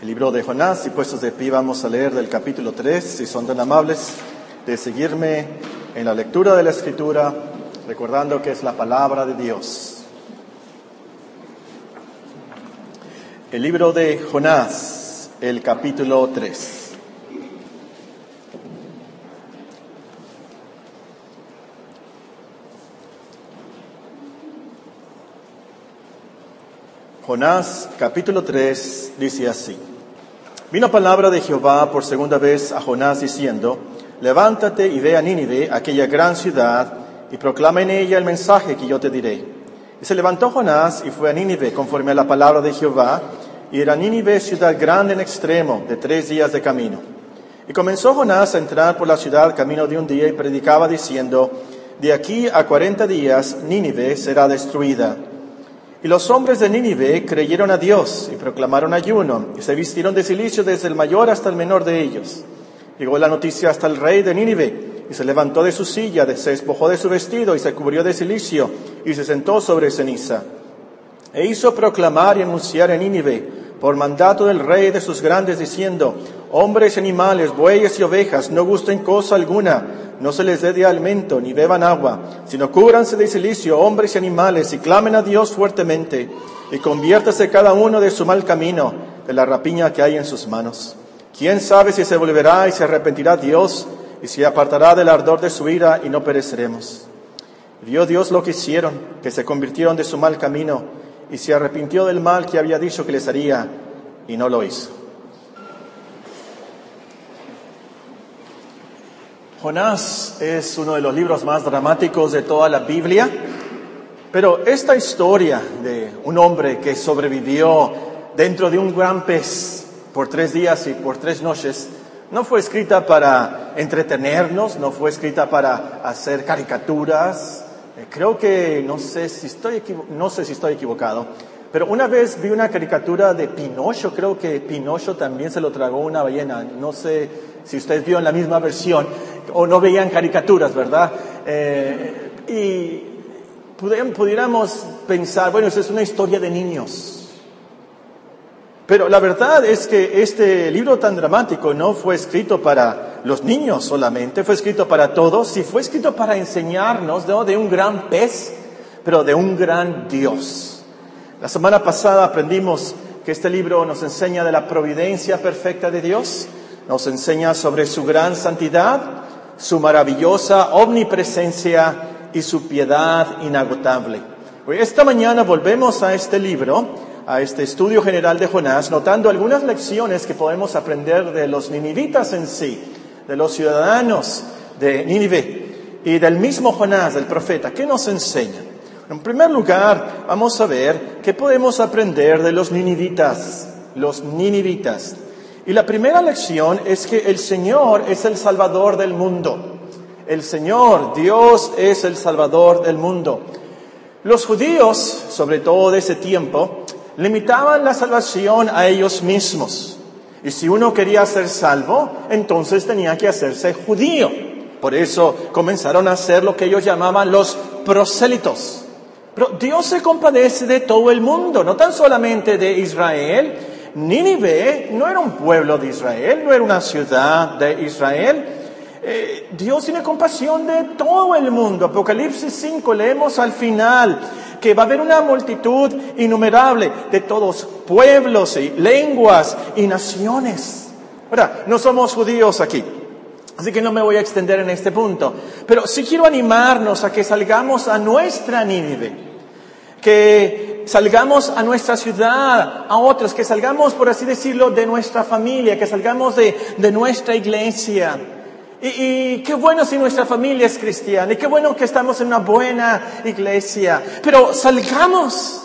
El libro de Jonás, y puestos de pie vamos a leer del capítulo 3, si son tan amables de seguirme en la lectura de la Escritura, recordando que es la palabra de Dios. El libro de Jonás, el capítulo 3. Jonás, capítulo 3, dice así. Vino palabra de Jehová por segunda vez a Jonás diciendo, levántate y ve a Nínive, aquella gran ciudad, y proclama en ella el mensaje que yo te diré. Y se levantó Jonás y fue a Nínive conforme a la palabra de Jehová, y era Nínive ciudad grande en extremo, de 3 días de camino. Y comenzó Jonás a entrar por la ciudad camino de un día y predicaba diciendo, de aquí a 40 días Nínive será destruida. Y los hombres de Nínive creyeron a Dios y proclamaron ayuno, y se vistieron de cilicio desde el mayor hasta el menor de ellos. Llegó la noticia hasta el rey de Nínive, y se levantó de su silla, se despojó de su vestido, y se cubrió de cilicio, y se sentó sobre ceniza. E hizo proclamar y anunciar en Nínive, por mandato del rey de sus grandes, diciendo, hombres y animales, bueyes y ovejas, no gusten cosa alguna, no se les dé de alimento, ni beban agua, sino cúbranse de cilicio, hombres y animales, y clamen a Dios fuertemente, y conviértase cada uno de su mal camino, de la rapiña que hay en sus manos. ¿Quién sabe si se volverá y se arrepentirá Dios, y se apartará del ardor de su ira, y no pereceremos? Vio Dios lo que hicieron, que se convirtieron de su mal camino, y se arrepintió del mal que había dicho que les haría, y no lo hizo. Jonás es uno de los libros más dramáticos de toda la Biblia, pero esta historia de un hombre que sobrevivió dentro de un gran pez por 3 días y por 3 noches, no fue escrita para entretenernos, no fue escrita para hacer caricaturas. Creo que, no sé si estoy equivocado, pero una vez vi una caricatura de Pinocho, creo que Pinocho también se lo tragó una ballena, no sé si ustedes vieron la misma versión o no veían caricaturas, ¿verdad? Y pudiéramos pensar, bueno, esa es una historia de niños. Pero la verdad es que este libro tan dramático no fue escrito para los niños solamente, fue escrito para todos y fue escrito para enseñarnos, ¿no?, de un gran pez, pero de un gran Dios. La semana pasada aprendimos que este libro nos enseña de la providencia perfecta de Dios, nos enseña sobre su gran santidad, su maravillosa omnipresencia y su piedad inagotable. Hoy, esta mañana volvemos a este libro, a este estudio general de Jonás, notando algunas lecciones que podemos aprender de los ninivitas en sí, de los ciudadanos de Nínive y del mismo Jonás, del profeta. ¿Qué nos enseñan? En primer lugar, vamos a ver qué podemos aprender de los ninivitas. Y la primera lección es que el Señor es el Salvador del mundo. El Señor, Dios, es el Salvador del mundo. Los judíos, sobre todo de ese tiempo, limitaban la salvación a ellos mismos. Y si uno quería ser salvo, entonces tenía que hacerse judío. Por eso comenzaron a hacer lo que ellos llamaban los prosélitos. Pero Dios se compadece de todo el mundo, no tan solamente de Israel. Nínive no era un pueblo de Israel, no era una ciudad de Israel. Dios tiene compasión de todo el mundo. Apocalipsis 5 leemos al final que va a haber una multitud innumerable de todos pueblos y lenguas y naciones. Ahora, no somos judíos aquí, así que no me voy a extender en este punto, pero sí quiero animarnos a que salgamos a nuestra Nínive, que salgamos a nuestra ciudad, a otros, que salgamos, por así decirlo, de nuestra familia, que salgamos de nuestra iglesia. Y qué bueno si nuestra familia es cristiana, y qué bueno que estamos en una buena iglesia, pero salgamos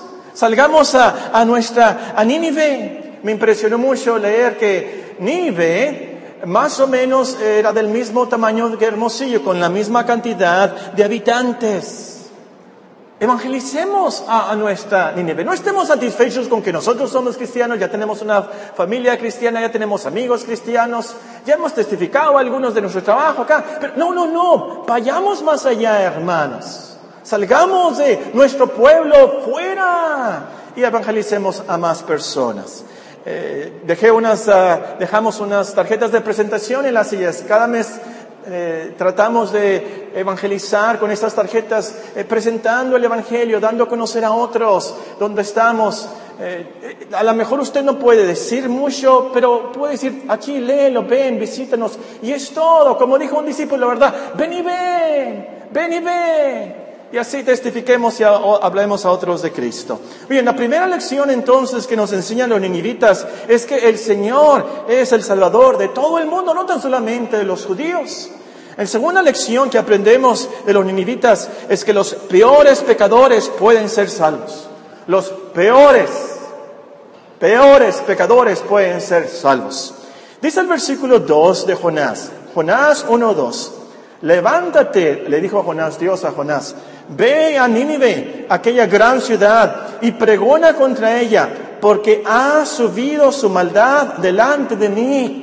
a Nínive. Me impresionó mucho leer que Nínive más o menos era del mismo tamaño que Hermosillo, con la misma cantidad de habitantes. Evangelicemos a nuestra Nínive. No estemos satisfechos con que nosotros somos cristianos, ya tenemos una familia cristiana, ya tenemos amigos cristianos, ya hemos testificado algunos de nuestro trabajo acá. Pero no, vayamos más allá, hermanos. Salgamos de nuestro pueblo fuera y evangelicemos a más personas. dejamos unas tarjetas de presentación en las sillas. Cada mes tratamos de evangelizar con estas tarjetas, presentando el Evangelio, dando a conocer a otros dónde estamos. A lo mejor usted no puede decir mucho, pero puede decir, aquí léelo, ven, visítanos. Y es todo, como dijo un discípulo, la verdad, ven y ven, ven y ven. Y así testifiquemos y hablemos a otros de Cristo. Bien, la primera lección entonces que nos enseñan los ninivitas es que el Señor es el Salvador de todo el mundo, no tan solamente de los judíos. La segunda lección que aprendemos de los ninivitas es que los peores pecadores pueden ser salvos. Los peores pecadores pueden ser salvos. Dice el versículo 2 de Jonás 1:2. Levántate, le dijo Dios a Jonás, ve a Nínive, aquella gran ciudad, y pregona contra ella, porque ha subido su maldad delante de mí.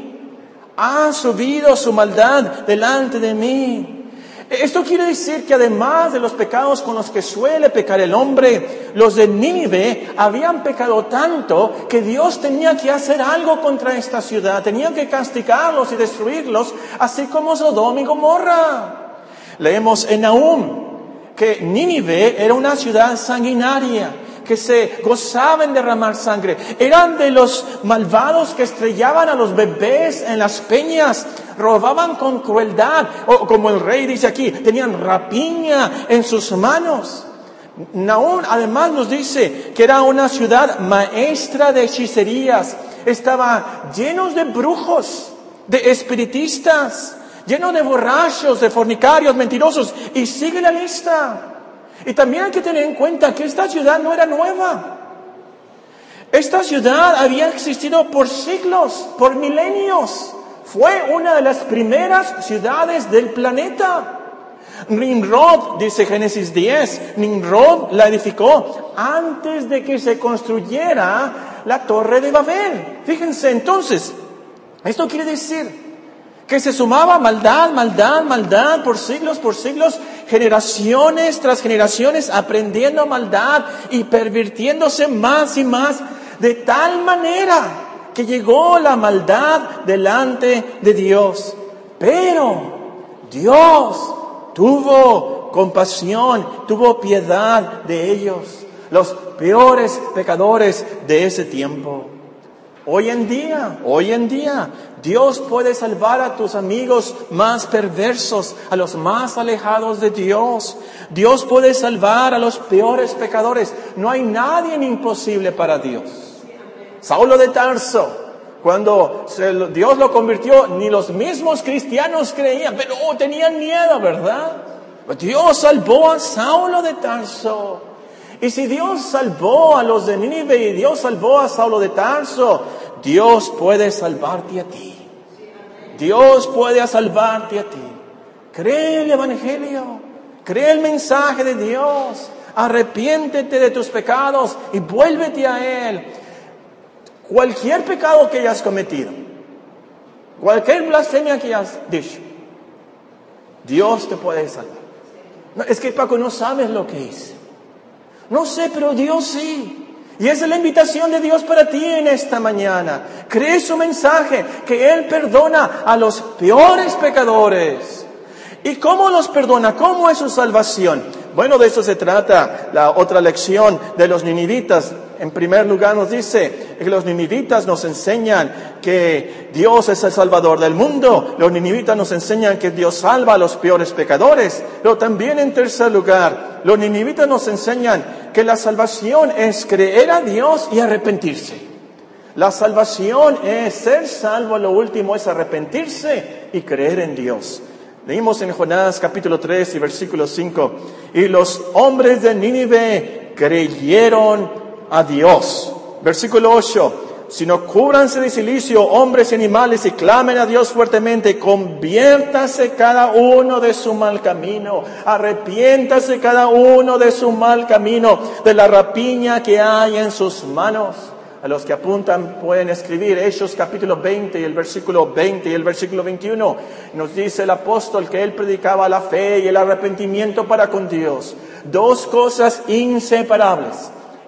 Ha subido su maldad delante de mí. Esto quiere decir que además de los pecados con los que suele pecar el hombre, los de Nínive habían pecado tanto que Dios tenía que hacer algo contra esta ciudad, tenía que castigarlos y destruirlos, así como Sodoma y Gomorra. Leemos en Nahum que Nínive era una ciudad sanguinaria, que se gozaba en derramar sangre. Eran de los malvados que estrellaban a los bebés en las peñas, robaban con crueldad, o como el rey dice aquí, tenían rapiña en sus manos. Nahum además nos dice que era una ciudad maestra de hechicerías, estaba llenos de brujos, de espiritistas, lleno de borrachos, de fornicarios, mentirosos, y sigue la lista. Y también hay que tener en cuenta que esta ciudad no era nueva. Esta ciudad había existido por siglos, por milenios. Fue una de las primeras ciudades del planeta. Nimrod, dice Génesis 10, Nimrod la edificó antes de que se construyera la Torre de Babel. Fíjense entonces, esto quiere decir que se sumaba maldad por siglos, generaciones tras generaciones aprendiendo maldad y pervirtiéndose más y más, de tal manera que llegó la maldad delante de Dios. Pero Dios tuvo compasión, tuvo piedad de ellos, los peores pecadores de ese tiempo. Hoy en día, Dios puede salvar a tus amigos más perversos, a los más alejados de Dios. Dios puede salvar a los peores pecadores. No hay nadie imposible para Dios. Saulo de Tarso, cuando Dios lo convirtió, ni los mismos cristianos creían, pero tenían miedo, ¿verdad? Dios salvó a Saulo de Tarso. Y si Dios salvó a los de Nínive y Dios salvó a Saulo de Tarso, Dios puede salvarte a ti. Dios puede salvarte a ti. Cree el Evangelio, cree el mensaje de Dios, arrepiéntete de tus pecados y vuélvete a Él. Cualquier pecado que hayas cometido, cualquier blasfemia que hayas dicho, Dios te puede salvar. No, es que Paco, no sabes lo que hice. No sé, pero Dios sí. Y esa es la invitación de Dios para ti en esta mañana. Cree su mensaje, que Él perdona a los peores pecadores. ¿Y cómo los perdona? ¿Cómo es su salvación? Bueno, de eso se trata la otra lección de los ninivitas. En primer lugar nos dice que los ninivitas nos enseñan que Dios es el Salvador del mundo. Los ninivitas nos enseñan que Dios salva a los peores pecadores. Pero también en tercer lugar, los ninivitas nos enseñan que la salvación es creer a Dios y arrepentirse. La salvación es ser salvo, lo último es arrepentirse y creer en Dios. Leímos en Jonás capítulo 3 y versículo 5. Y los hombres de Nínive creyeron a Dios. Versículo 8. Sino cúbranse de cilicio hombres y animales y clamen a Dios fuertemente. Conviértase cada uno de su mal camino. Arrepiéntase cada uno de su mal camino, de la rapiña que hay en sus manos. A los que apuntan pueden escribir Hechos capítulo 20 y el versículo 20 y el versículo 21. Nos dice el apóstol que él predicaba la fe y el arrepentimiento para con Dios. Dos cosas inseparables.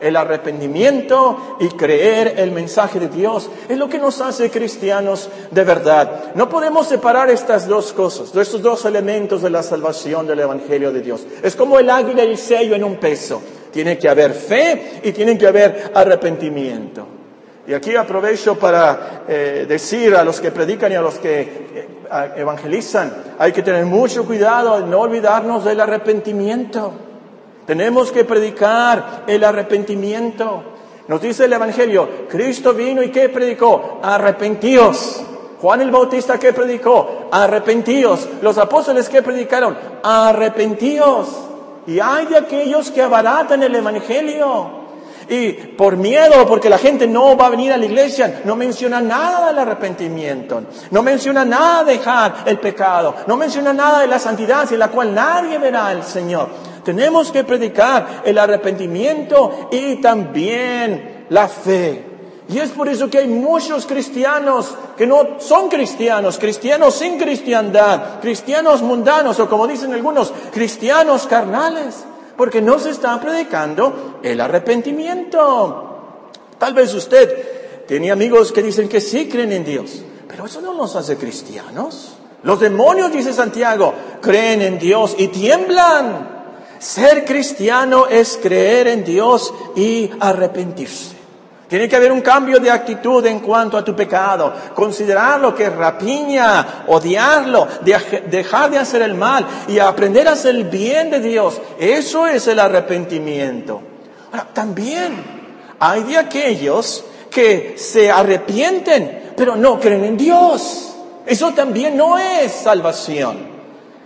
el arrepentimiento y creer el mensaje de Dios. Es lo que nos hace cristianos de verdad. No podemos separar estas dos cosas, estos dos elementos de la salvación del Evangelio de Dios. Es como el águila y el sello en un peso. Tiene que haber fe y tiene que haber arrepentimiento. Y aquí aprovecho para decir a los que predican y a los que evangelizan, hay que tener mucho cuidado de no olvidarnos del arrepentimiento. Tenemos que predicar el arrepentimiento. Nos dice el Evangelio, Cristo vino y ¿qué predicó? Arrepentíos. Juan el Bautista, ¿qué predicó? Arrepentíos. Los apóstoles, ¿qué predicaron? Arrepentíos. Y hay de aquellos que abaratan el Evangelio. Y por miedo, porque la gente no va a venir a la iglesia, no menciona nada del arrepentimiento. No menciona nada de dejar el pecado. No menciona nada de la santidad sin la cual nadie verá al Señor. Tenemos que predicar el arrepentimiento y también la fe. Y es por eso que hay muchos cristianos que no son cristianos, cristianos sin cristiandad, cristianos mundanos o como dicen algunos, cristianos carnales, porque no se está predicando el arrepentimiento. Tal vez usted tiene amigos que dicen que sí creen en Dios, pero eso no nos hace cristianos. Los demonios, dice Santiago, creen en Dios y tiemblan. Ser cristiano es creer en Dios y arrepentirse. Tiene que haber un cambio de actitud en cuanto a tu pecado. Considerar lo que es rapiña, odiarlo, dejar de hacer el mal y aprender a hacer el bien de Dios. Eso es el arrepentimiento. Ahora, también hay de aquellos que se arrepienten, pero no creen en Dios. Eso también no es salvación.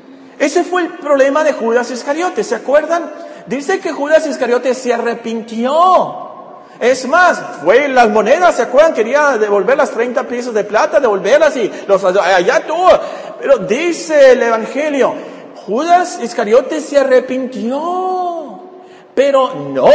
Ese fue el problema de Judas Iscariote, ¿se acuerdan? Dice que Judas Iscariote se arrepintió. Es más, fue en las monedas, ¿se acuerdan? Quería devolver las 30 piezas de plata, devolverlas y allá todo. Pero dice el Evangelio, Judas Iscariote se arrepintió, pero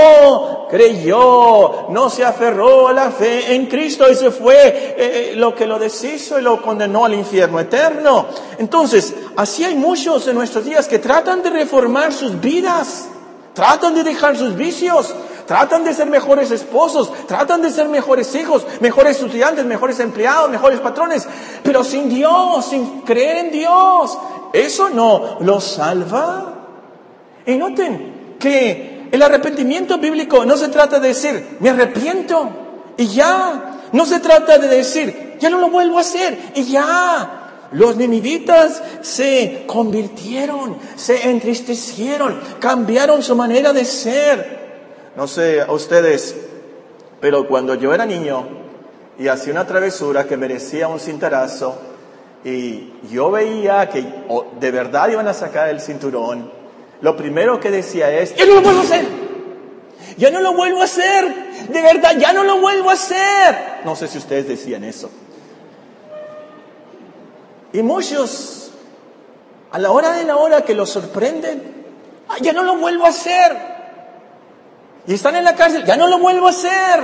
no creyó, no se aferró a la fe en Cristo. Eso fue lo que lo deshizo y lo condenó al infierno eterno. Entonces, así hay muchos en nuestros días que tratan de reformar sus vidas, tratan de dejar sus vicios, tratan de ser mejores esposos, tratan de ser mejores hijos, mejores estudiantes, mejores empleados, mejores patrones, pero sin Dios, sin creer en Dios. Eso no los salva. Y noten que el arrepentimiento bíblico no se trata de decir, me arrepiento y ya. No se trata de decir, ya no lo vuelvo a hacer y ya. Los ninivitas se convirtieron, se entristecieron, cambiaron su manera de ser. No sé a ustedes, pero cuando yo era niño y hacía una travesura que merecía un cintarazo y yo veía que de verdad iban a sacar el cinturón, lo primero que decía es, ¡ya no lo vuelvo a hacer! ¡Ya no lo vuelvo a hacer! ¡De verdad, ya no lo vuelvo a hacer! No sé si ustedes decían eso. Y muchos, a la hora de la hora que los sorprenden, ¡ya no lo vuelvo a hacer! Y están en la cárcel, ¡ya no lo vuelvo a hacer!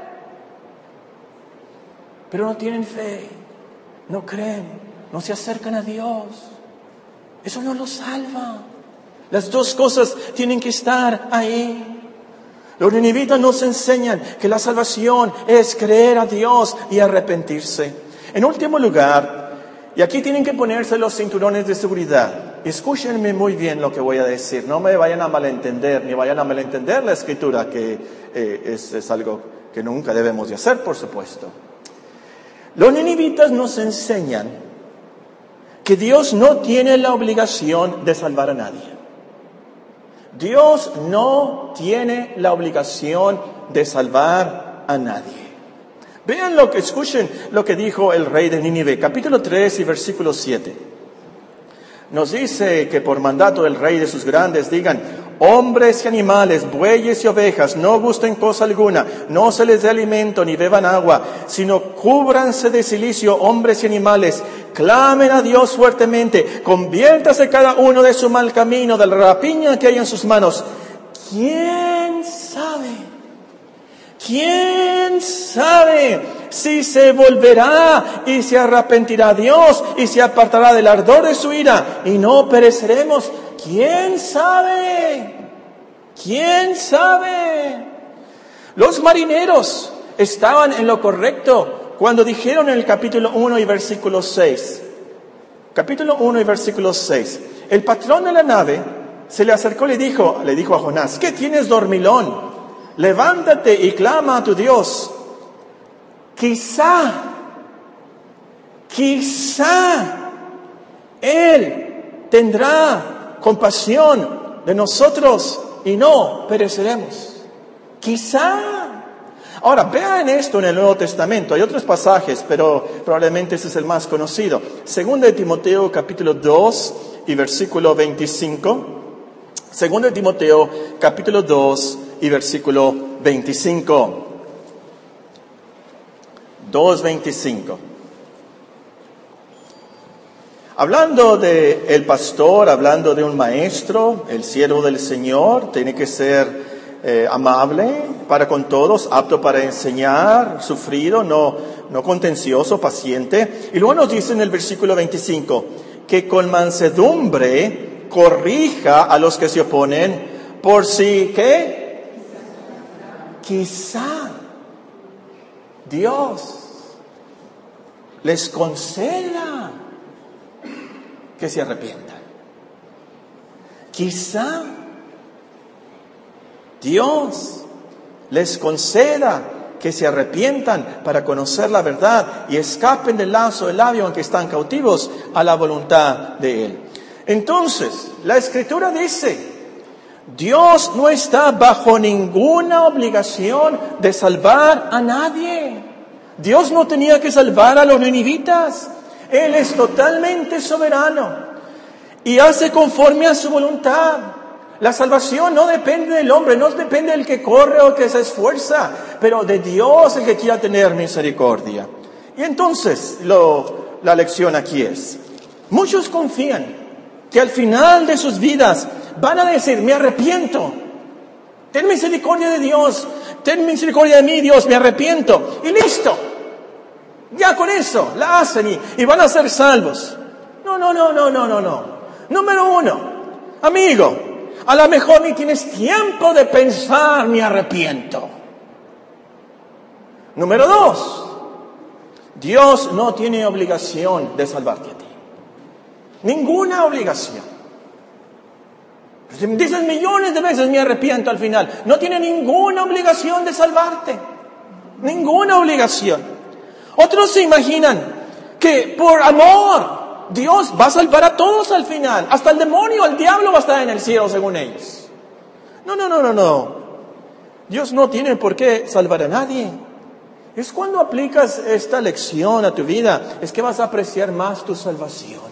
Pero no tienen fe, no creen, no se acercan a Dios. Eso no los salva. Las dos cosas tienen que estar ahí. Los ninivitas nos enseñan que la salvación es creer a Dios y arrepentirse. En último lugar, y aquí tienen que ponerse los cinturones de seguridad. Escúchenme muy bien lo que voy a decir. No me vayan a malentender, ni vayan a malentender la Escritura, que es algo que nunca debemos de hacer, por supuesto. Los ninivitas nos enseñan que Dios no tiene la obligación de salvar a nadie. Dios no tiene la obligación de salvar a nadie. Vean escuchen lo que dijo el rey de Nínive, capítulo 3 y versículo 7. Nos dice que por mandato del rey de sus grandes digan, hombres y animales, bueyes y ovejas, no gusten cosa alguna, no se les dé alimento ni beban agua, sino cúbranse de cilicio hombres y animales, clamen a Dios fuertemente, conviértase cada uno de su mal camino, de la rapiña que hay en sus manos. ¿Quién sabe? ¿Quién sabe si se volverá y se arrepentirá a Dios y se apartará del ardor de su ira y no pereceremos? ¿Quién sabe? ¿Quién sabe? Los marineros estaban en lo correcto cuando dijeron en el capítulo 1 y versículo 6. Capítulo 1 y versículo 6. El patrón de la nave se le acercó y le dijo a Jonás: ¿qué tienes, dormilón? Levántate y clama a tu Dios. Quizá Él tendrá compasión de nosotros y no pereceremos. Quizá. Ahora, vean esto en el Nuevo Testamento. Hay otros pasajes, pero probablemente ese es el más conocido. Segunda de Timoteo, capítulo 2 y versículo 25. Segunda de Timoteo, capítulo 2 y versículo 25. 2:25. Hablando de el pastor, hablando de un maestro, el siervo del Señor, tiene que ser amable para con todos, apto para enseñar, sufrido, no contencioso, paciente. Y luego nos dice en el versículo 25, que con mansedumbre corrija a los que se oponen, por si, ¿qué? Quizá Dios les conceda que se arrepientan. Quizá Dios les conceda que se arrepientan para conocer la verdad y escapen del lazo del labio, aunque están cautivos, a la voluntad de Él. Entonces, la Escritura dice, Dios no está bajo ninguna obligación de salvar a nadie. Dios no tenía que salvar a los ninivitas. Él es totalmente soberano y hace conforme a su voluntad. La salvación no depende del hombre, no depende del que corre o que se esfuerza, pero de Dios el que quiera tener misericordia. Y entonces, la lección aquí es, muchos confían que al final de sus vidas van a decir, me arrepiento, ten misericordia de Dios, ten misericordia de mí, Dios, me arrepiento, y listo. Ya con eso la hacen y van a ser salvos. No. Número uno, amigo, a lo mejor ni tienes tiempo de pensar, me arrepiento. Número dos, Dios no tiene obligación de salvarte a ti. Ninguna obligación. Dices millones de veces me arrepiento al final. No tiene ninguna obligación de salvarte. Ninguna obligación. Otros se imaginan que por amor Dios va a salvar a todos al final. Hasta el demonio, el diablo va a estar en el cielo según ellos. No. Dios no tiene por qué salvar a nadie. Es cuando aplicas esta lección a tu vida, es que vas a apreciar más tu salvación.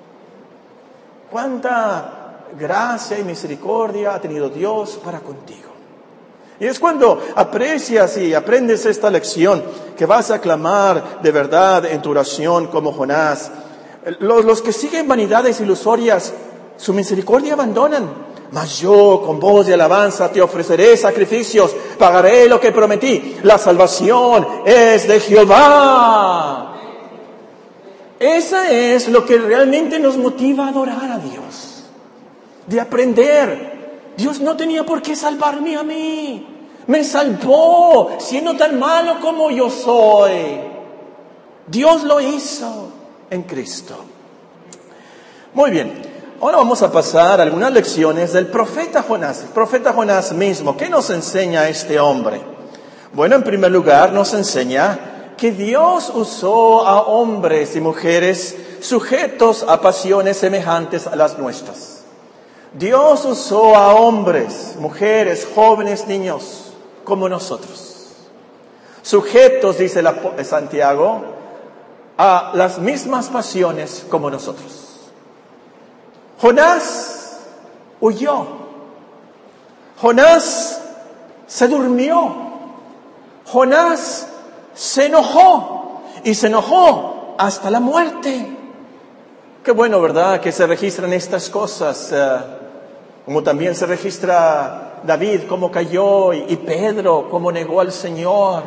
Cuánta gracia y misericordia ha tenido Dios para contigo. Y es cuando aprecias y aprendes esta lección que vas a clamar de verdad en tu oración como Jonás. Los que siguen vanidades ilusorias, su misericordia abandonan. Mas yo con voz de alabanza te ofreceré sacrificios, pagaré lo que prometí. La salvación es de Jehová. Esa es lo que realmente nos motiva a adorar a Dios. De aprender. Dios no tenía por qué salvarme a mí. Me salvó siendo tan malo como yo soy. Dios lo hizo en Cristo. Muy bien, ahora vamos a pasar a algunas lecciones del profeta Jonás. El profeta Jonás mismo, ¿qué nos enseña este hombre? Bueno, en primer lugar nos enseña que Dios usó a hombres y mujeres sujetos a pasiones semejantes a las nuestras. Dios usó a hombres, mujeres, jóvenes, niños, como nosotros. Sujetos, dice Santiago, a las mismas pasiones como nosotros. Jonás huyó. Jonás se durmió. Jonás se enojó. Y se enojó hasta la muerte. Qué bueno, ¿verdad?, que se registran estas cosas. Como también se registra David, cómo cayó, y Pedro, cómo negó al Señor.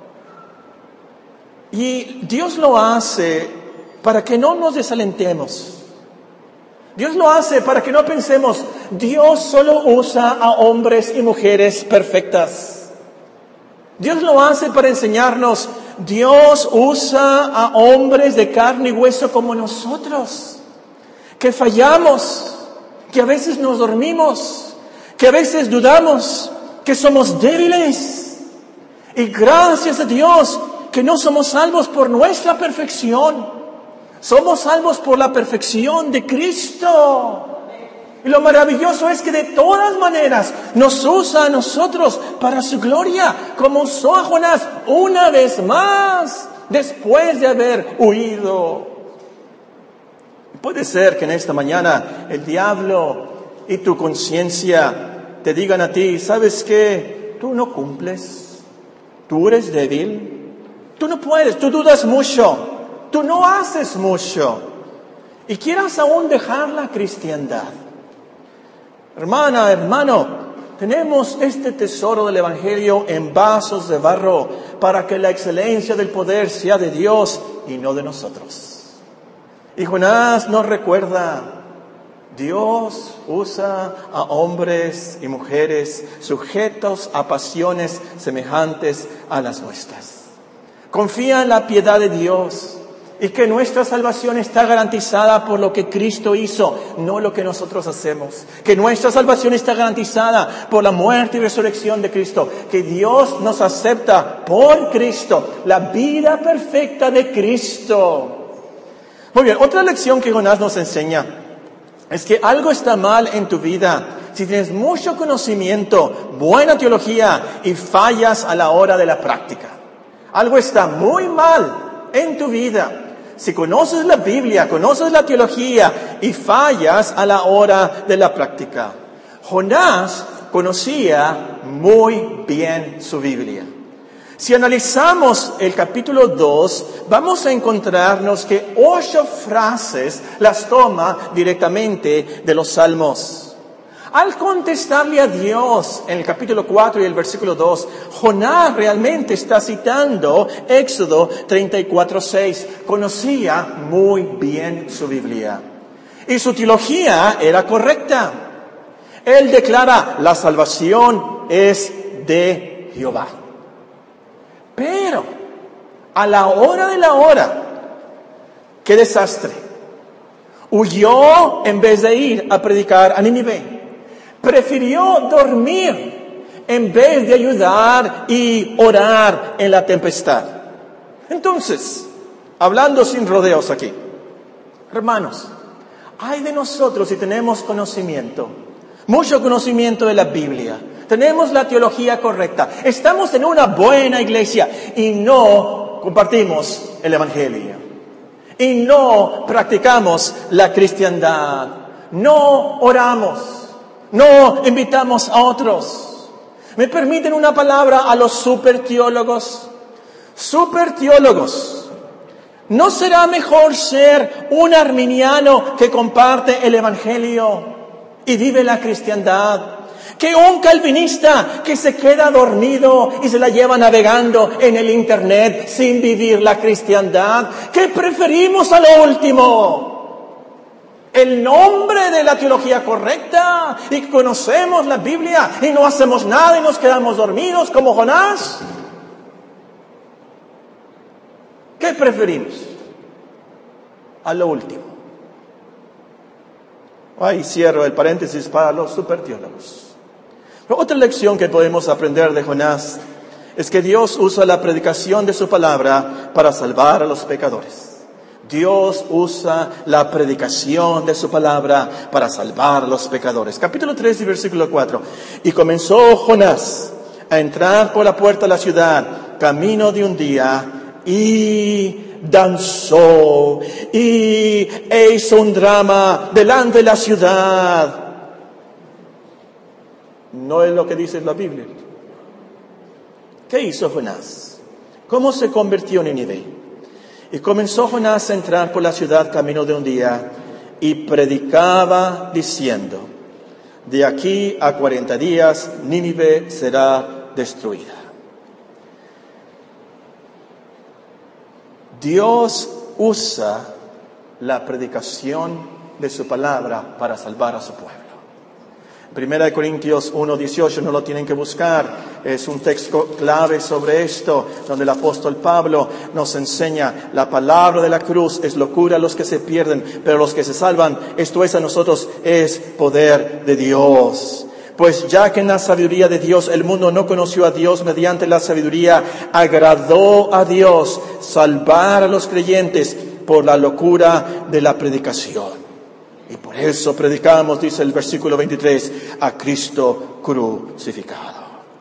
Y Dios lo hace para que no nos desalentemos. Dios lo hace para que no pensemos, Dios solo usa a hombres y mujeres perfectas. Dios lo hace para enseñarnos. Dios usa a hombres de carne y hueso como nosotros, que fallamos, que a veces nos dormimos, que a veces dudamos, que somos débiles. Y gracias a Dios que no somos salvos por nuestra perfección, somos salvos por la perfección de Cristo. Y lo maravilloso es que de todas maneras nos usa a nosotros para su gloria, como usó a Jonás una vez más después de haber huido. Puede ser que en esta mañana el diablo y tu conciencia te digan a ti, ¿sabes qué? Tú no cumples, tú eres débil, tú no puedes, tú dudas mucho, tú no haces mucho y quieras aún dejar la cristiandad. Hermana, hermano, tenemos este tesoro del Evangelio en vasos de barro para que la excelencia del poder sea de Dios y no de nosotros. Y Jonás nos recuerda, Dios usa a hombres y mujeres sujetos a pasiones semejantes a las nuestras. Confía en la piedad de Dios y que nuestra salvación está garantizada por lo que Cristo hizo, no lo que nosotros hacemos. Que nuestra salvación está garantizada por la muerte y resurrección de Cristo. Que Dios nos acepta por Cristo, la vida perfecta de Cristo. Muy bien, otra lección que Jonás nos enseña es que algo está mal en tu vida si tienes mucho conocimiento, buena teología y fallas a la hora de la práctica. Algo está muy mal en tu vida si conoces la Biblia, conoces la teología y fallas a la hora de la práctica. Jonás conocía muy bien su Biblia. Si analizamos el capítulo 2, vamos a encontrarnos que 8 frases las toma directamente de los Salmos. Al contestarle a Dios en el capítulo 4 y el versículo 2, Jonás realmente está citando Éxodo 34:6. Conocía muy bien su Biblia y su teología era correcta. Él declara, la salvación es de Jehová. Pero a la hora de la hora, ¡qué desastre! Huyó en vez de ir a predicar a Nínive. Prefirió dormir en vez de ayudar y orar en la tempestad. Entonces, hablando sin rodeos aquí, hermanos, ay de nosotros si tenemos conocimiento, mucho conocimiento de la Biblia, tenemos la teología correcta, estamos en una buena iglesia y no compartimos el Evangelio, y no practicamos la cristiandad, no oramos, no invitamos a otros. ¿Me permiten una palabra a los superteólogos? Superteólogos. ¿No será mejor ser un arminiano que comparte el Evangelio y vive la cristiandad que un calvinista que se queda dormido y se la lleva navegando en el internet sin vivir la cristiandad? ¿Qué preferimos a lo último? El nombre de la teología correcta y conocemos la Biblia y no hacemos nada y nos quedamos dormidos como Jonás. ¿Qué preferimos? A lo último. Ahí cierro el paréntesis para los superteólogos. Pero otra lección que podemos aprender de Jonás es que Dios usa la predicación de su palabra para salvar a los pecadores. Dios usa la predicación de su palabra para salvar a los pecadores. Capítulo 3 y versículo 4. Y comenzó Jonás a entrar por la puerta de la ciudad, camino de un día, y danzó, y hizo un drama delante de la ciudad. No es lo que dice la Biblia. ¿Qué hizo Jonás? ¿Cómo se convirtió en Nínive? Y comenzó Jonás a entrar por la ciudad camino de un día y predicaba diciendo, de aquí a 40 días Nínive será destruida. Dios usa la predicación de su palabra para salvar a su pueblo. Primera de Corintios 1:18, no lo tienen que buscar, es un texto clave sobre esto, donde el apóstol Pablo nos enseña, la palabra de la cruz es locura a los que se pierden, pero los que se salvan, esto es a nosotros, es poder de Dios. Pues ya que en la sabiduría de Dios el mundo no conoció a Dios, mediante la sabiduría agradó a Dios salvar a los creyentes por la locura de la predicación. Y por eso predicamos, dice el versículo 23, a Cristo crucificado.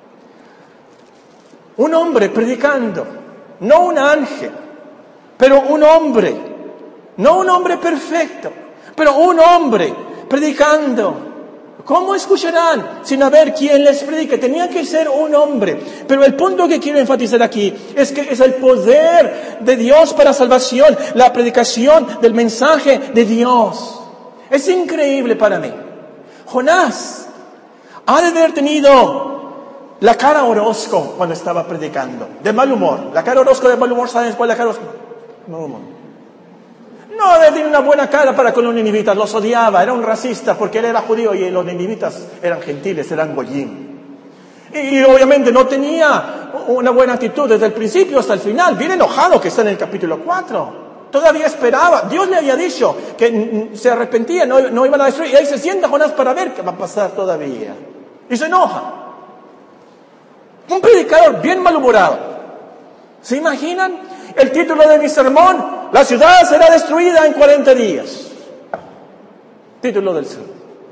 Un hombre predicando, no un ángel, pero un hombre, no un hombre perfecto, pero un hombre predicando. ¿Cómo escucharán sin haber quien les predique? Tenía que ser un hombre. Pero el punto que quiero enfatizar aquí es que es el poder de Dios para salvación, la predicación del mensaje de Dios. Es increíble para mí. Jonás ha de haber tenido la cara Orozco cuando estaba predicando, de mal humor. La cara Orozco de mal humor, ¿saben cuál es la cara Orozco? Mal humor. No había tenido una buena cara para con los ninivitas, los odiaba, era un racista porque él era judío y los ninivitas eran gentiles, eran goyim. Y obviamente no tenía una buena actitud desde el principio hasta el final, bien enojado que está en el capítulo 4. Todavía esperaba, Dios le había dicho que se arrepentía, no iban a destruir, y ahí se sienta Jonás para ver qué va a pasar todavía. Y se enoja. Un predicador bien malhumorado. ¿Se imaginan? El título de mi sermón: la ciudad será destruida en 40 días. Título del sermón.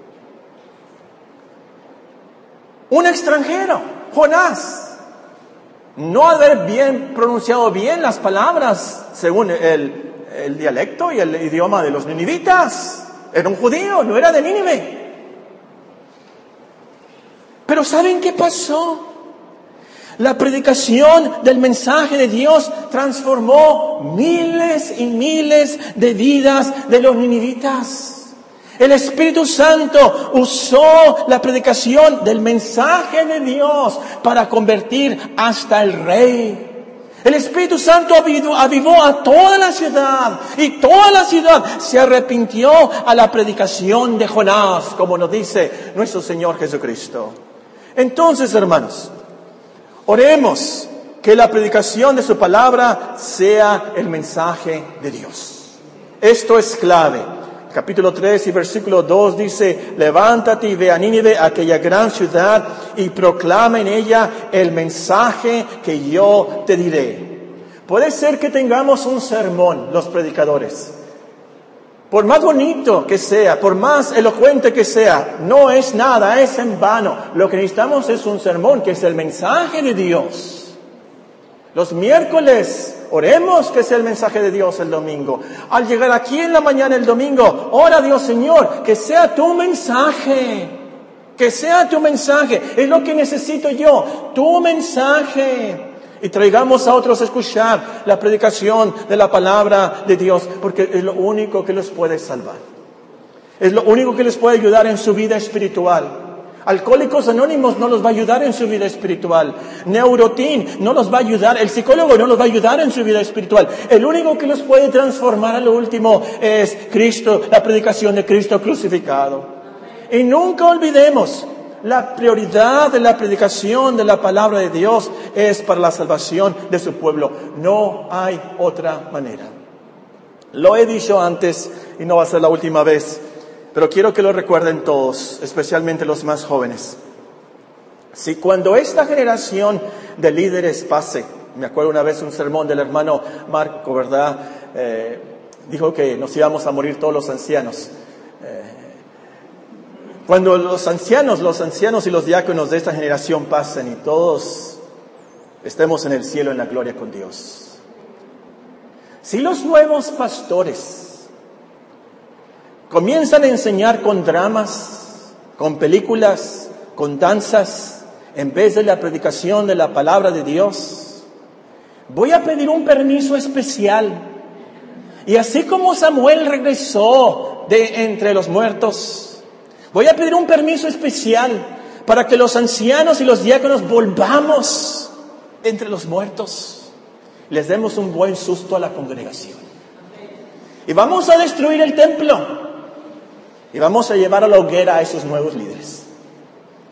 Un extranjero, Jonás, no haber bien pronunciado bien las palabras según el dialecto y el idioma de los ninivitas. Era un judío, no era de Nínive. Pero ¿saben qué pasó? La predicación del mensaje de Dios transformó miles y miles de vidas de los ninivitas. El Espíritu Santo usó la predicación del mensaje de Dios para convertir hasta el rey. El Espíritu Santo avivó a toda la ciudad y toda la ciudad se arrepintió a la predicación de Jonás, como nos dice nuestro Señor Jesucristo. Entonces, hermanos, oremos que la predicación de su palabra sea el mensaje de Dios. Esto es clave. Capítulo 3 y versículo 2 dice: levántate y ve a Nínive, aquella gran ciudad, y proclama en ella el mensaje que yo te diré. Puede ser que tengamos un sermón, los predicadores. Por más bonito que sea, por más elocuente que sea, no es nada, es en vano. Lo que necesitamos es un sermón, que es el mensaje de Dios. Los miércoles, oremos que sea el mensaje de Dios el domingo. Al llegar aquí en la mañana el domingo, ora a Dios: Señor, que sea tu mensaje. Que sea tu mensaje. Es lo que necesito yo, tu mensaje. Y traigamos a otros a escuchar la predicación de la palabra de Dios, porque es lo único que los puede salvar. Es lo único que les puede ayudar en su vida espiritual. Alcohólicos Anónimos no los va a ayudar en su vida espiritual. Neurotin no los va a ayudar. El psicólogo no los va a ayudar en su vida espiritual. El único que los puede transformar a lo último es Cristo, la predicación de Cristo crucificado. Y nunca olvidemos, la prioridad de la predicación de la palabra de Dios es para la salvación de su pueblo. No hay otra manera. Lo he dicho antes y no va a ser la última vez, pero quiero que lo recuerden todos, especialmente los más jóvenes. Si cuando esta generación de líderes pase, me acuerdo una vez un sermón del hermano Marco, ¿verdad? Dijo que nos íbamos a morir todos los ancianos. Cuando los ancianos y los diáconos de esta generación pasen y todos estemos en el cielo en la gloria con Dios. Si los nuevos pastores comienzan a enseñar con dramas, con películas, con danzas, en vez de la predicación de la palabra de Dios, voy a pedir un permiso especial. Y así como Samuel regresó de entre los muertos, voy a pedir un permiso especial para que los ancianos y los diáconos volvamos entre los muertos. Les demos un buen susto a la congregación. Y vamos a destruir el templo. Y vamos a llevar a la hoguera a esos nuevos líderes.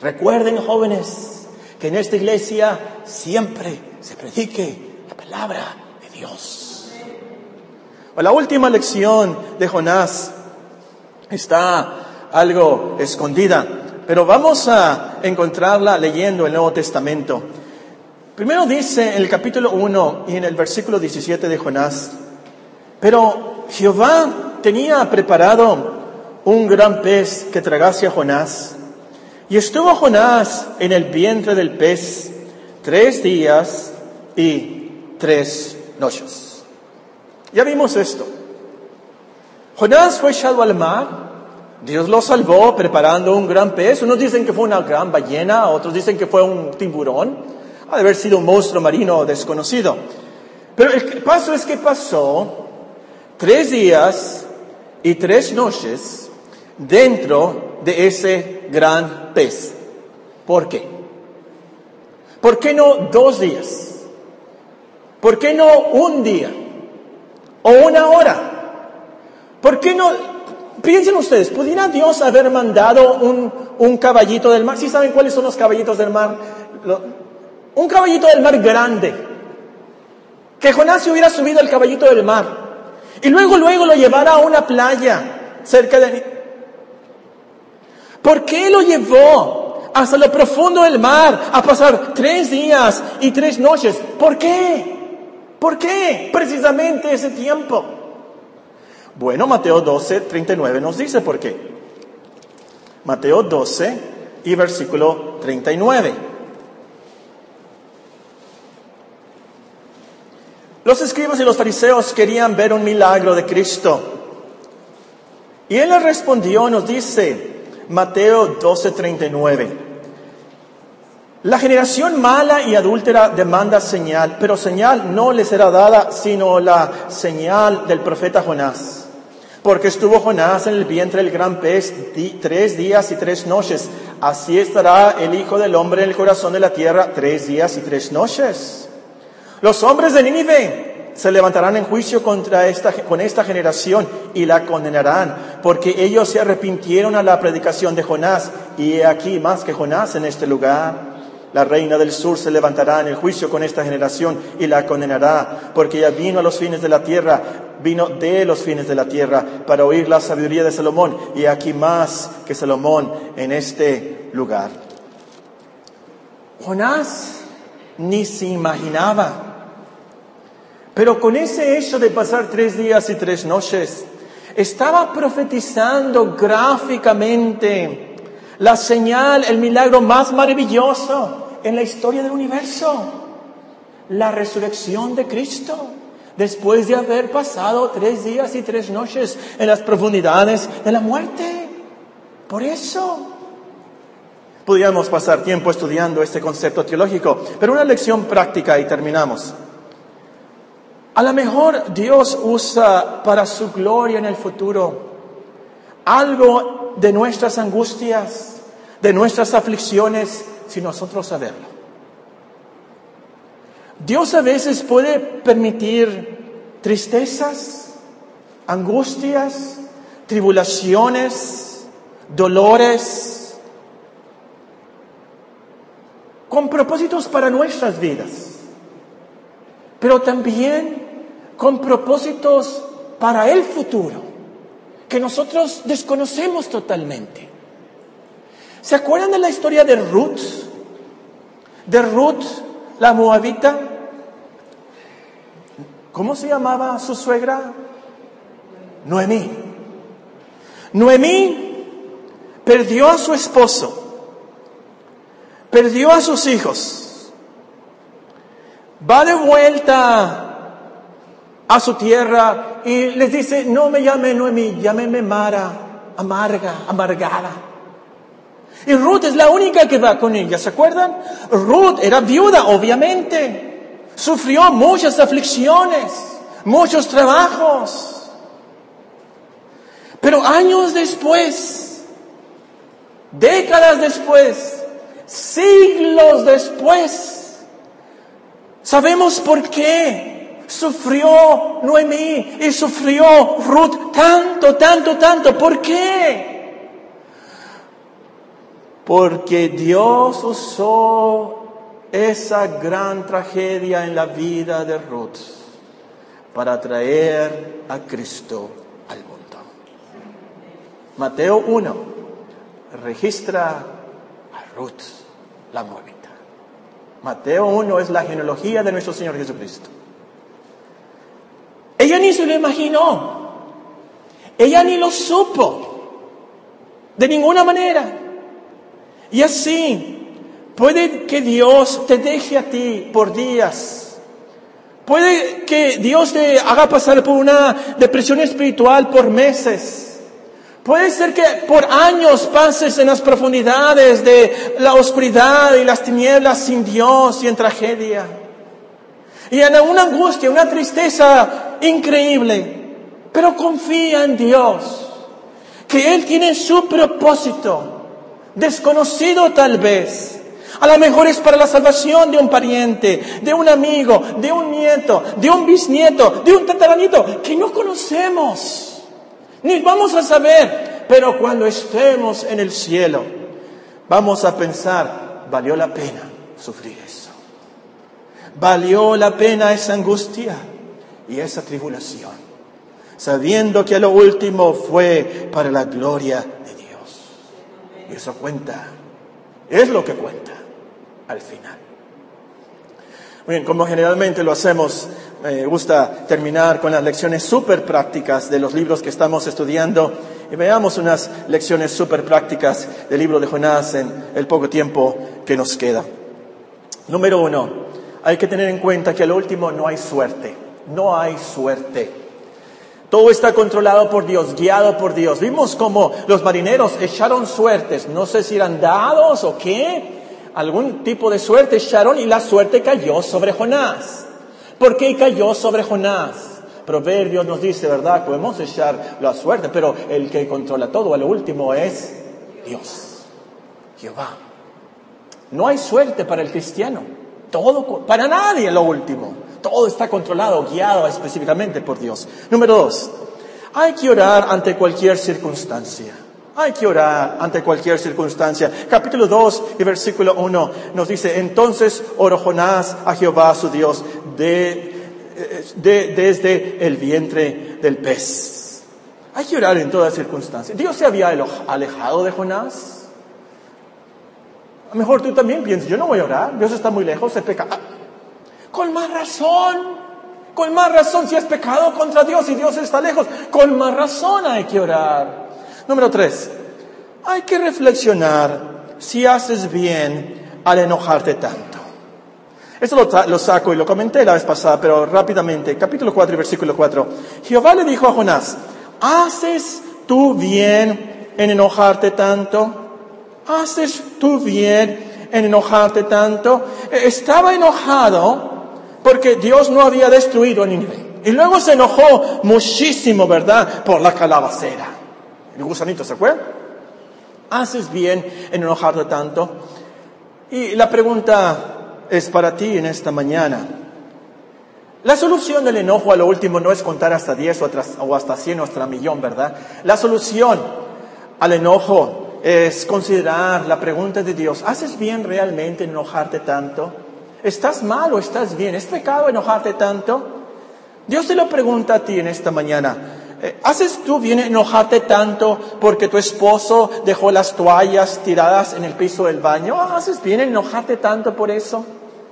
Recuerden, jóvenes, que en esta iglesia siempre se predique la palabra de Dios. La última lección de Jonás está algo escondida, pero vamos a encontrarla leyendo el Nuevo Testamento. Primero dice en el capítulo 1 y en el versículo 17 de Jonás: pero Jehová tenía preparado un gran pez que tragase a Jonás. Y estuvo Jonás en el vientre del pez 3 días y 3 noches. Ya vimos esto. Jonás fue echado al mar. Dios lo salvó preparando un gran pez. Unos dicen que fue una gran ballena, otros dicen que fue un tiburón. Ha de haber sido un monstruo marino desconocido. Pero el paso es que pasó 3 días y 3 noches dentro de ese gran pez. ¿Por qué? ¿Por qué no 2 días? ¿Por qué no 1 día? ¿O 1 hora? ¿Por qué no? Piensen ustedes, ¿pudiera Dios haber mandado un caballito del mar? ¿Sí saben cuáles son los caballitos del mar? Un caballito del mar grande. Que Jonás se hubiera subido al caballito del mar. Y luego lo llevara a una playa cerca de... ¿Por qué lo llevó hasta lo profundo del mar a pasar 3 días y 3 noches? ¿Por qué? ¿Por qué precisamente ese tiempo? Bueno, Mateo 12, 39 nos dice por qué. Mateo 12 y versículo 39. Los escribas y los fariseos querían ver un milagro de Cristo. Y él les respondió, nos dice Mateo 12:39. La generación mala y adúltera demanda señal, pero señal no les será dada, sino la señal del profeta Jonás. Porque estuvo Jonás en el vientre del gran pez 3 días y 3 noches. Así estará el Hijo del Hombre en el corazón de la tierra 3 días y 3 noches. Los hombres de Nínive se levantarán en juicio con esta generación y la condenarán, porque ellos se arrepintieron a la predicación de Jonás, y he aquí más que Jonás en este lugar. La reina del sur se levantará en el juicio con esta generación y la condenará, porque ella vino de los fines de la tierra para oír la sabiduría de Salomón, y aquí más que Salomón en este lugar. Jonás ni se imaginaba, pero con ese hecho de pasar 3 días y 3 noches, estaba profetizando gráficamente la señal, el milagro más maravilloso en la historia del universo: la resurrección de Cristo, después de haber pasado 3 días y 3 noches en las profundidades de la muerte. Por eso podríamos pasar tiempo estudiando este concepto teológico, pero una lección práctica y terminamos. A lo mejor Dios usa para su gloria en el futuro algo de nuestras angustias, de nuestras aflicciones, sin nosotros saberlo. Dios a veces puede permitir tristezas, angustias, tribulaciones, dolores, con propósitos para nuestras vidas, pero también con propósitos para el futuro, que nosotros desconocemos totalmente. ¿Se acuerdan de la historia de Ruth? De Ruth, la moabita. ¿Cómo se llamaba su suegra? Noemí. Noemí perdió a su esposo, perdió a sus hijos, va de vuelta a su tierra y les dice: no me llame Noemí, llámeme Mara, amargada. Y Ruth es la única que va con ella, ¿se acuerdan? Ruth era viuda, obviamente. Sufrió muchas aflicciones, muchos trabajos. Pero años después, décadas después, siglos después, sabemos por qué sufrió Noemí y sufrió Ruth tanto. ¿Por qué? porque Dios usó esa gran tragedia en la vida de Ruth para traer a Cristo al mundo. Mateo 1 registra a Ruth, la moabita. Mateo 1 es la genealogía de nuestro Señor Jesucristo. Ella ni se lo imaginó. Ella ni lo supo. De ninguna manera. Y así, puede que Dios te deje a ti por días. Puede que Dios te haga pasar por una depresión espiritual por meses. Puede ser que por años pases en las profundidades de la oscuridad y las tinieblas sin Dios y en tragedia. Y en una angustia, una tristeza increíble. Pero confía en Dios, que Él tiene su propósito, desconocido tal vez. A lo mejor es para la salvación de un pariente, de un amigo, de un nieto, de un bisnieto, de un tataranieto que no conocemos. Ni vamos a saber, pero cuando estemos en el cielo, vamos a pensar, valió la pena sufrir eso. Valió la pena esa angustia y esa tribulación, sabiendo que a lo último fue para la gloria de Dios. Y eso cuenta, es lo que cuenta al final. Bien, como generalmente lo hacemos, me gusta terminar con las lecciones súper prácticas de los libros que estamos estudiando. Y veamos unas lecciones súper prácticas del libro de Jonás en el poco tiempo que nos queda. Número 1, hay que tener en cuenta que al último no hay suerte. No hay suerte. Todo está controlado por Dios, guiado por Dios. Vimos cómo los marineros echaron suertes. No sé si eran dados o qué. Algún tipo de suerte echaron y la suerte cayó sobre Jonás. ¿Por qué cayó sobre Jonás? Proverbios nos dice, ¿verdad? Podemos echar la suerte, pero el que controla todo a lo último es Dios, Jehová. No hay suerte para el cristiano. Todo, para nadie a lo último. Todo está controlado, guiado específicamente por Dios. Número 2, hay que orar ante cualquier circunstancia. Hay que orar ante cualquier circunstancia. Capítulo 2 y versículo 1 nos dice, entonces oró Jonás a Jehová su Dios desde el vientre del pez. Hay que orar en todas circunstancias. ¿Dios se había alejado de Jonás? A lo mejor tú también piensas, yo no voy a orar, Dios está muy lejos, es pecado. Con más razón, si es pecado contra Dios y Dios está lejos, con más razón hay que orar. Número 3, hay que reflexionar si haces bien al enojarte tanto. Esto lo saco y lo comenté la vez pasada, pero rápidamente. Capítulo 4 y versículo 4. Jehová le dijo a Jonás, ¿haces tú bien en enojarte tanto? ¿Haces tú bien en enojarte tanto? Estaba enojado porque Dios no había destruido a Nínive. Y luego se enojó muchísimo, ¿verdad? Por la calabacera. El gusanito, ¿se acuerdan? ¿Haces bien en enojarte tanto? Y la pregunta es para ti en esta mañana. La solución del enojo a lo último no es contar hasta 10 o hasta 100 o hasta 1,000,000, ¿verdad? La solución al enojo es considerar la pregunta de Dios. ¿Haces bien realmente en enojarte tanto? ¿Estás mal o estás bien? ¿Es pecado enojarte tanto? Dios te lo pregunta a ti en esta mañana. ¿Haces tú bien enojarte tanto porque tu esposo dejó las toallas tiradas en el piso del baño? ¿Haces bien enojarte tanto por eso?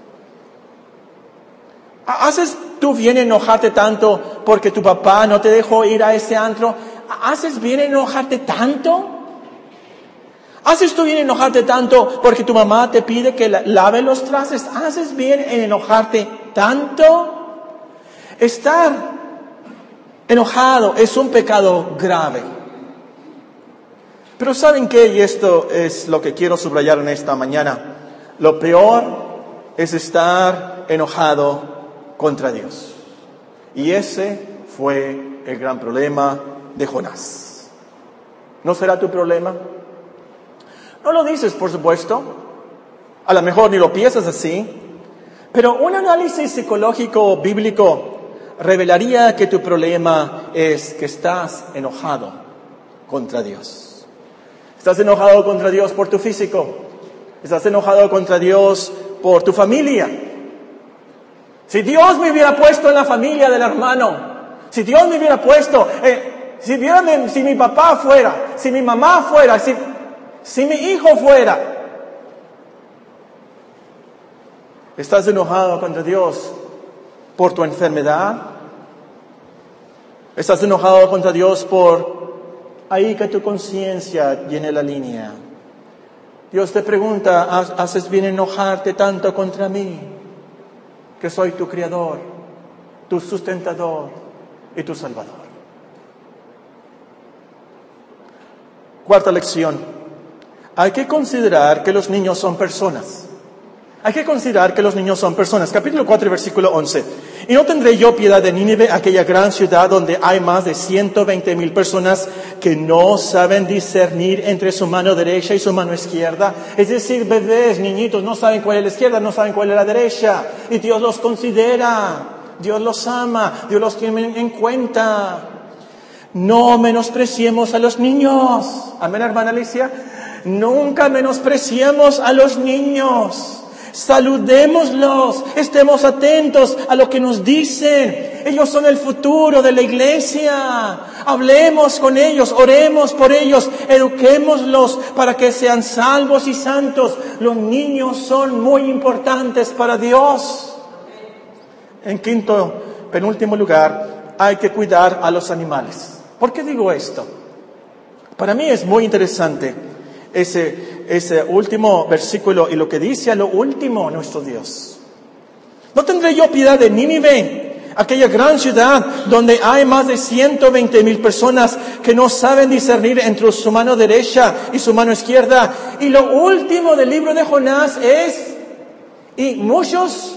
¿Haces tú bien enojarte tanto porque tu papá no te dejó ir a ese antro? ¿Haces bien enojarte tanto? ¿Haces tú bien enojarte tanto porque tu mamá te pide que lave los trastes? ¿Haces bien en enojarte tanto? Estar enojado es un pecado grave. Pero ¿saben qué? Y esto es lo que quiero subrayar en esta mañana. Lo peor es estar enojado contra Dios. Y ese fue el gran problema de Jonás. ¿No será tu problema? No lo dices, por supuesto. A lo mejor ni lo piensas así. Pero un análisis psicológico bíblico revelaría que tu problema es que estás enojado contra Dios. ¿Estás enojado contra Dios por tu físico? ¿Estás enojado contra Dios por tu familia? Si Dios me hubiera puesto en la familia del hermano, si Dios me hubiera puesto, si mi papá fuera, si mi mamá fuera, si mi hijo fuera, ¿estás enojado contra Dios por tu enfermedad? ¿Estás enojado contra Dios por ahí que tu conciencia llene la línea? Dios te pregunta, ¿haces bien enojarte tanto contra mí? Que soy tu Creador, tu sustentador y tu Salvador. Cuarta lección. Hay que considerar que los niños son personas. Hay que considerar que los niños son personas. Capítulo 4, versículo 11. Y no tendré yo piedad de Nínive, aquella gran ciudad donde hay más de 120,000 personas que no saben discernir entre su mano derecha y su mano izquierda. Es decir, bebés, niñitos, no saben cuál es la izquierda, no saben cuál es la derecha. Y Dios los considera, Dios los ama, Dios los tiene en cuenta. No menospreciemos a los niños. Amén, hermana Alicia. Nunca menospreciemos a los niños. Saludémoslos, estemos atentos a lo que nos dicen. Ellos son el futuro de la iglesia. Hablemos con ellos, oremos por ellos, eduquémoslos para que sean salvos y santos. Los niños son muy importantes para Dios. En quinto, penúltimo lugar, hay que cuidar a los animales. ¿Por qué digo esto? Para mí es muy interesante ese último versículo y lo que dice a lo último nuestro Dios. ¿No tendré yo piedad de Nínive, aquella gran ciudad donde hay más de 120,000 personas que no saben discernir entre su mano derecha y su mano izquierda? Y lo último del libro de Jonás es, y muchos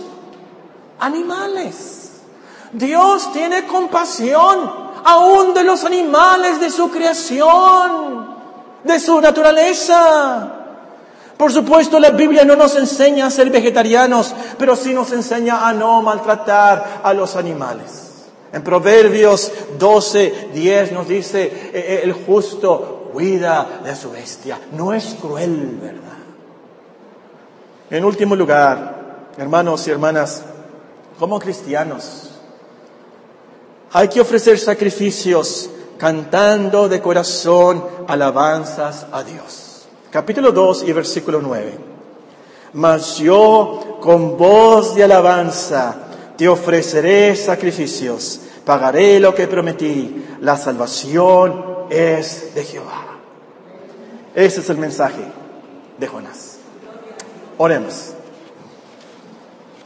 animales. Dios tiene compasión aún de los animales de su creación, de su naturaleza. Por supuesto, la Biblia no nos enseña a ser vegetarianos, pero sí nos enseña a no maltratar a los animales. En Proverbios 12:10 nos dice, el justo cuida de su bestia. No es cruel, ¿verdad? En último lugar, hermanos y hermanas, como cristianos, hay que ofrecer sacrificios cantando de corazón alabanzas a Dios. Capítulo 2 y versículo 9. Mas yo con voz de alabanza te ofreceré sacrificios, pagaré lo que prometí, la salvación es de Jehová. Ese es el mensaje de Jonás. Oremos.